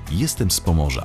Jestem z Pomorza.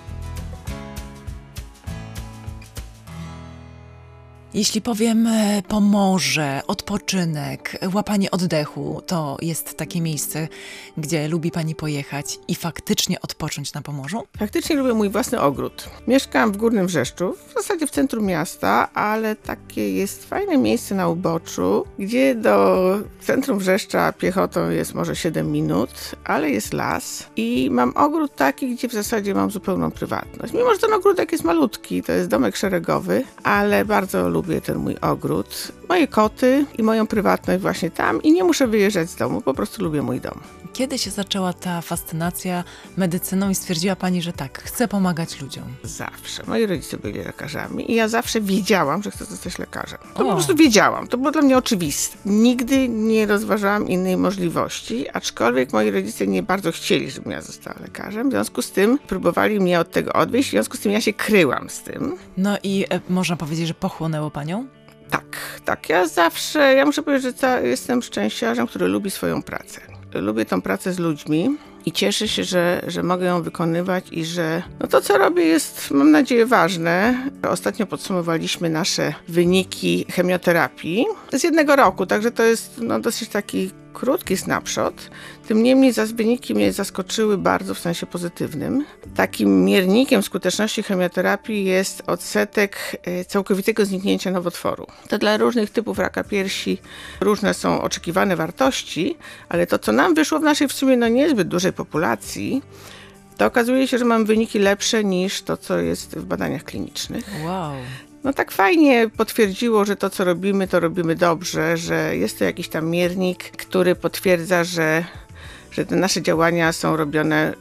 Jeśli powiem Pomorze, odpoczynek, łapanie oddechu, to jest takie miejsce, gdzie lubi Pani pojechać i faktycznie odpocząć na Pomorzu? Faktycznie lubię mój własny ogród. Mieszkam w Górnym Wrzeszczu, w zasadzie w centrum miasta, ale takie jest fajne miejsce na uboczu, gdzie do centrum Wrzeszcza piechotą jest może 7 minut, ale jest las i mam ogród taki, gdzie w zasadzie mam zupełną prywatność. Mimo że ten ogródek jest malutki, to jest domek szeregowy, ale bardzo lubię ten mój ogród, moje koty i moją prywatność właśnie tam i nie muszę wyjeżdżać z domu, po prostu lubię mój dom. Kiedy się zaczęła ta fascynacja medycyną i stwierdziła Pani, że tak, chce pomagać ludziom? Zawsze. Moi rodzice byli lekarzami i ja zawsze wiedziałam, że chcę zostać lekarzem. To po O. prostu wiedziałam. To było dla mnie oczywiste. Nigdy nie rozważałam innej możliwości, aczkolwiek moi rodzice nie bardzo chcieli, żebym ja została lekarzem. W związku z tym próbowali mnie od tego odwieźć, w związku z tym ja się kryłam z tym. No i można powiedzieć, że pochłonęło Panią? Tak. Ja muszę powiedzieć, że jestem szczęściarzem, który lubi swoją pracę. Lubię tą pracę z ludźmi i cieszę się, że mogę ją wykonywać i że to, co robię, jest, mam nadzieję, ważne. Ostatnio podsumowaliśmy nasze wyniki chemioterapii z 1 roku, także to jest dosyć taki krótki snapshot. Tym niemniej wyniki mnie zaskoczyły bardzo w sensie pozytywnym. Takim miernikiem skuteczności chemioterapii jest odsetek całkowitego zniknięcia nowotworu. To dla różnych typów raka piersi różne są oczekiwane wartości, ale to, co nam wyszło w naszej w sumie niezbyt dużej populacji, to okazuje się, że mam wyniki lepsze niż to, co jest w badaniach klinicznych. Wow. Tak fajnie potwierdziło, że to, co robimy, to robimy dobrze, że jest to jakiś tam miernik, który potwierdza, że te nasze działania są robione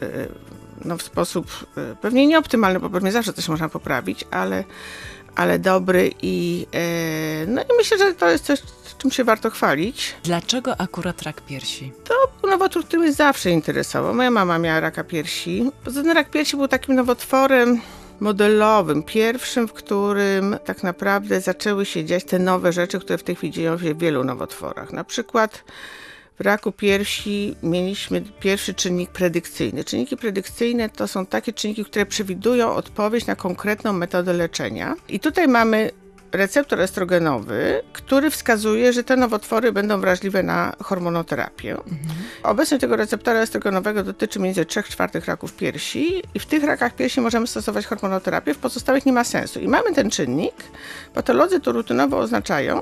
w sposób pewnie nieoptymalny, bo pewnie zawsze coś można poprawić, ale dobry i myślę, że to jest coś, czym się warto chwalić. Dlaczego akurat rak piersi? To był nowotwór, który mnie zawsze interesował. Moja mama miała raka piersi. Poza tym rak piersi był takim nowotworem modelowym, pierwszym, w którym tak naprawdę zaczęły się dziać te nowe rzeczy, które w tej chwili dzieją się w wielu nowotworach. Na przykład w raku piersi mieliśmy pierwszy czynnik predykcyjny. Czynniki predykcyjne to są takie czynniki, które przewidują odpowiedź na konkretną metodę leczenia. I tutaj mamy receptor estrogenowy, który wskazuje, że te nowotwory będą wrażliwe na hormonoterapię. Obecność tego receptora estrogenowego dotyczy mniej więcej 3/4 raków piersi i w tych rakach piersi możemy stosować hormonoterapię, w pozostałych nie ma sensu. I mamy ten czynnik, patolodzy to rutynowo oznaczają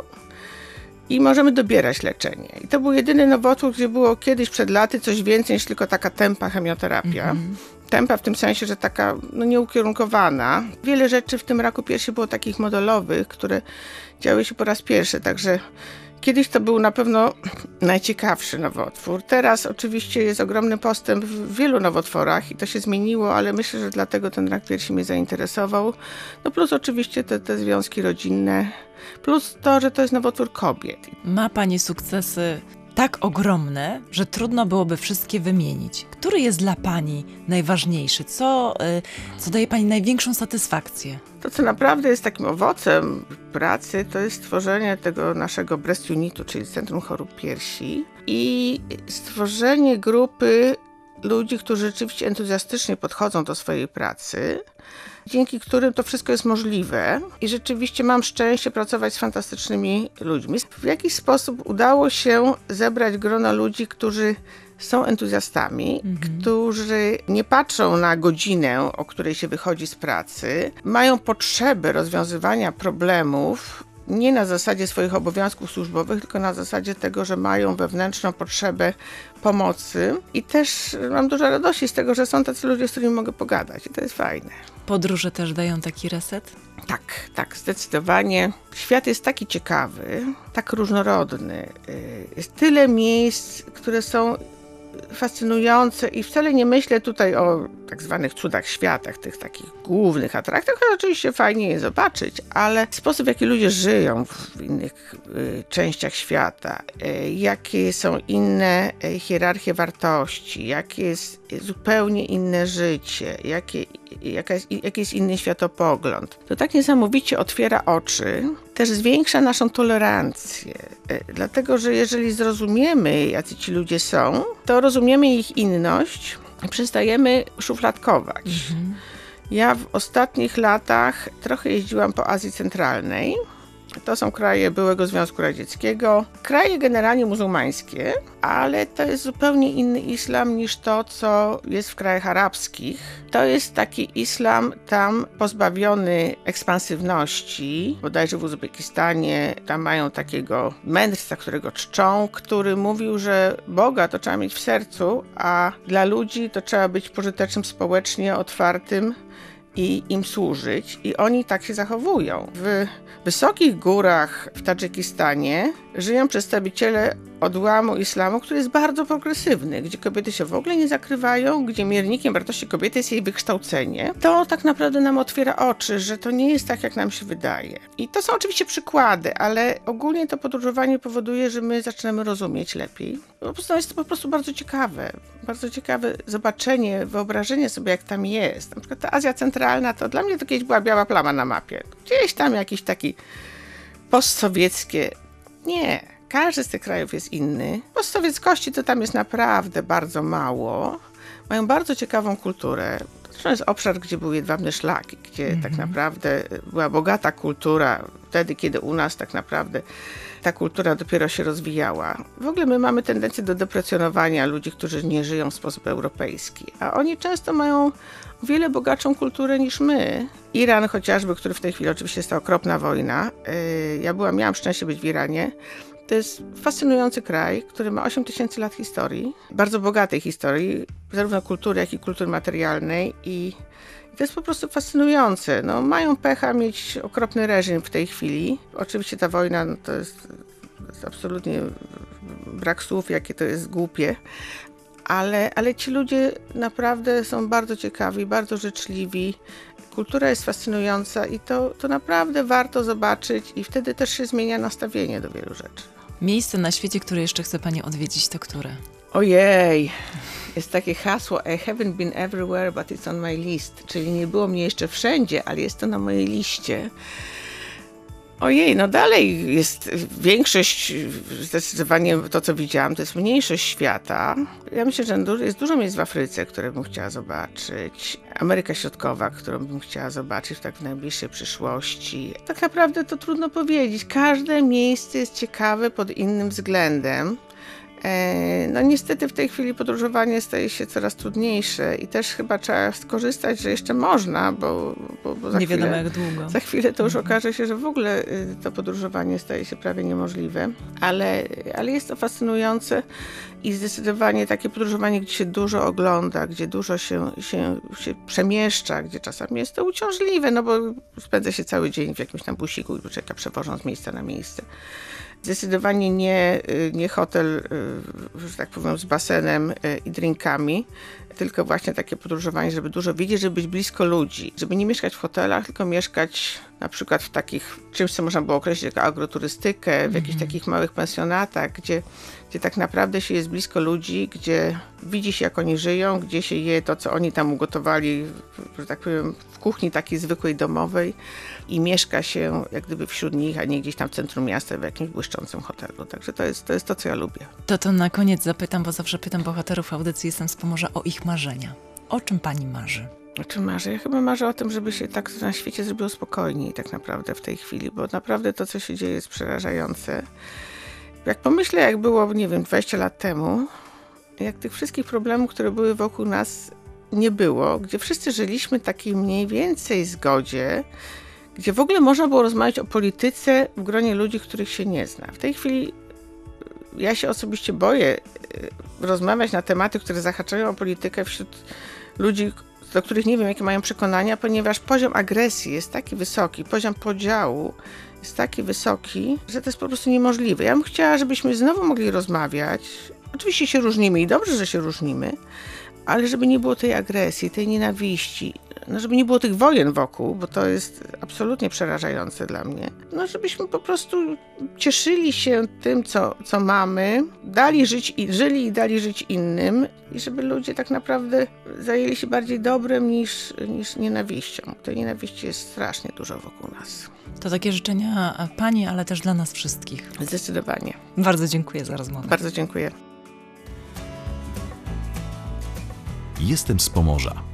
i możemy dobierać leczenie. I to był jedyny nowotwór, gdzie było kiedyś przed laty coś więcej niż tylko taka tempa chemioterapia. Tempa w tym sensie, że taka nieukierunkowana. Wiele rzeczy w tym raku piersi było takich modelowych, które działy się po raz pierwszy, także kiedyś to był na pewno najciekawszy nowotwór. Teraz oczywiście jest ogromny postęp w wielu nowotworach i to się zmieniło, ale myślę, że dlatego ten rak piersi mnie zainteresował. Plus oczywiście te związki rodzinne, plus to, że to jest nowotwór kobiet. Ma Pani sukcesy tak ogromne, że trudno byłoby wszystkie wymienić. Który jest dla Pani najważniejszy? Co daje Pani największą satysfakcję? To, co naprawdę jest takim owocem pracy, to jest stworzenie tego naszego breast unitu, czyli Centrum Chorób Piersi i stworzenie grupy ludzi, którzy rzeczywiście entuzjastycznie podchodzą do swojej pracy, dzięki którym to wszystko jest możliwe i rzeczywiście mam szczęście pracować z fantastycznymi ludźmi. W jakiś sposób udało się zebrać grono ludzi, którzy są entuzjastami, którzy nie patrzą na godzinę, o której się wychodzi z pracy, mają potrzebę rozwiązywania problemów nie na zasadzie swoich obowiązków służbowych, tylko na zasadzie tego, że mają wewnętrzną potrzebę pomocy i też mam dużo radości z tego, że są tacy ludzie, z którymi mogę pogadać i to jest fajne. Podróże też dają taki reset? Tak, zdecydowanie. Świat jest taki ciekawy, tak różnorodny. Jest tyle miejsc, które są fascynujące i wcale nie myślę tutaj o tak zwanych cudach świata, tych takich głównych atrakcjach, które oczywiście fajnie je zobaczyć, ale sposób, w jaki ludzie żyją w innych częściach świata, jakie są inne hierarchie wartości, jakie jest zupełnie inne życie, jaki jest inny światopogląd, to tak niesamowicie otwiera oczy, też zwiększa naszą tolerancję, dlatego, że jeżeli zrozumiemy, jacy ci ludzie są, to rozumiemy ich inność przestajemy szufladkować. Ja w ostatnich latach trochę jeździłam po Azji Centralnej. To są kraje byłego Związku Radzieckiego, kraje generalnie muzułmańskie, ale to jest zupełnie inny islam niż to, co jest w krajach arabskich. To jest taki islam tam pozbawiony ekspansywności, bodajże w Uzbekistanie tam mają takiego mędrca, którego czczą, który mówił, że Boga to trzeba mieć w sercu, a dla ludzi to trzeba być pożytecznym społecznie, otwartym i im służyć. I oni tak się zachowują. W wysokich górach w Tadżykistanie żyją przedstawiciele odłamu islamu, który jest bardzo progresywny, gdzie kobiety się w ogóle nie zakrywają, gdzie miernikiem wartości kobiety jest jej wykształcenie. To tak naprawdę nam otwiera oczy, że to nie jest tak, jak nam się wydaje. I to są oczywiście przykłady, ale ogólnie to podróżowanie powoduje, że my zaczynamy rozumieć lepiej. Jest to po prostu bardzo ciekawe zobaczenie, wyobrażenie sobie, jak tam jest. Na przykład ta Azja Centralna, to dla mnie to kiedyś była biała plama na mapie. Gdzieś tam jakiś taki postsowieckie. Nie. Każdy z tych krajów jest inny. Postsowieckości to tam jest naprawdę bardzo mało. Mają bardzo ciekawą kulturę. To jest obszar, gdzie były jedwabne szlaki, gdzie tak naprawdę była bogata kultura wtedy, kiedy u nas tak naprawdę ta kultura dopiero się rozwijała. W ogóle my mamy tendencję do deprecjonowania ludzi, którzy nie żyją w sposób europejski, a oni często mają o wiele bogatszą kulturę niż my. Iran chociażby, który w tej chwili oczywiście jest to okropna wojna. Miałam szczęście być w Iranie. To jest fascynujący kraj, który ma 8000 lat historii, bardzo bogatej historii, zarówno kultury, jak i kultury materialnej i to jest po prostu fascynujące. No, mają pecha mieć okropny reżim w tej chwili. Oczywiście ta wojna to jest absolutnie brak słów, jakie to jest głupie, ale ci ludzie naprawdę są bardzo ciekawi, bardzo życzliwi. Kultura jest fascynująca i to naprawdę warto zobaczyć i wtedy też się zmienia nastawienie do wielu rzeczy. Miejsce na świecie, które jeszcze chce pani odwiedzić, to które? Ojej, jest takie hasło I haven't been everywhere, but it's on my list, czyli nie było mnie jeszcze wszędzie, ale jest to na mojej liście. Ojej, no dalej jest większość, zdecydowanie to, co widziałam, to jest mniejszość świata. Ja myślę, że jest dużo miejsc w Afryce, które bym chciała zobaczyć. Ameryka Środkowa, którą bym chciała zobaczyć tak w najbliższej przyszłości. Tak naprawdę to trudno powiedzieć. Każde miejsce jest ciekawe pod innym względem. No niestety w tej chwili podróżowanie staje się coraz trudniejsze i też chyba trzeba skorzystać, że jeszcze można, bo za nie wiadomo jak długo. Za chwilę to już okaże się, że w ogóle to podróżowanie staje się prawie niemożliwe, ale jest to fascynujące i zdecydowanie takie podróżowanie, gdzie się dużo ogląda, gdzie dużo się przemieszcza, gdzie czasami jest to uciążliwe, no bo spędza się cały dzień w jakimś tam busiku i czeka przewożąc z miejsca na miejsce. Zdecydowanie nie hotel, że tak powiem, z basenem i drinkami, tylko właśnie takie podróżowanie, żeby dużo widzieć, żeby być blisko ludzi, żeby nie mieszkać w hotelach, tylko mieszkać na przykład w takich, czymś co można było określić jako agroturystykę, w jakichś takich małych pensjonatach, gdzie tak naprawdę się jest blisko ludzi, gdzie widzi się, jak oni żyją, gdzie się je to, co oni tam ugotowali, że tak powiem, w kuchni takiej zwykłej domowej i mieszka się jak gdyby wśród nich, a nie gdzieś tam w centrum miasta w jakimś błyszczącym hotelu. Także to jest to, co ja lubię. To na koniec zapytam, bo zawsze pytam bohaterów audycji Jestem z Pomorza o ich marzenia. O czym pani marzy? O czym marzę? Ja chyba marzę o tym, żeby się tak na świecie zrobiło spokojniej tak naprawdę w tej chwili, bo naprawdę to, co się dzieje, jest przerażające. Jak pomyślę, jak było, nie wiem, 20 lat temu, jak tych wszystkich problemów, które były wokół nas, nie było, gdzie wszyscy żyliśmy w takiej mniej więcej zgodzie, gdzie w ogóle można było rozmawiać o polityce w gronie ludzi, których się nie zna. W tej chwili ja się osobiście boję rozmawiać na tematy, które zahaczają o politykę wśród ludzi, do których nie wiem, jakie mają przekonania, ponieważ poziom agresji jest taki wysoki, poziom podziału jest taki wysoki, że to jest po prostu niemożliwe. Ja bym chciała, żebyśmy znowu mogli rozmawiać. Oczywiście się różnimy i dobrze, że się różnimy, ale żeby nie było tej agresji, tej nienawiści, no żeby nie było tych wojen wokół, bo to jest absolutnie przerażające dla mnie. No żebyśmy po prostu cieszyli się tym, co mamy, żyli i dali żyć innym i żeby ludzie tak naprawdę zajęli się bardziej dobrem niż nienawiścią. Tej nienawiści jest strasznie dużo wokół nas. To takie życzenia pani, ale też dla nas wszystkich. Zdecydowanie. Bardzo dziękuję za rozmowę. Bardzo dziękuję. Jestem z Pomorza.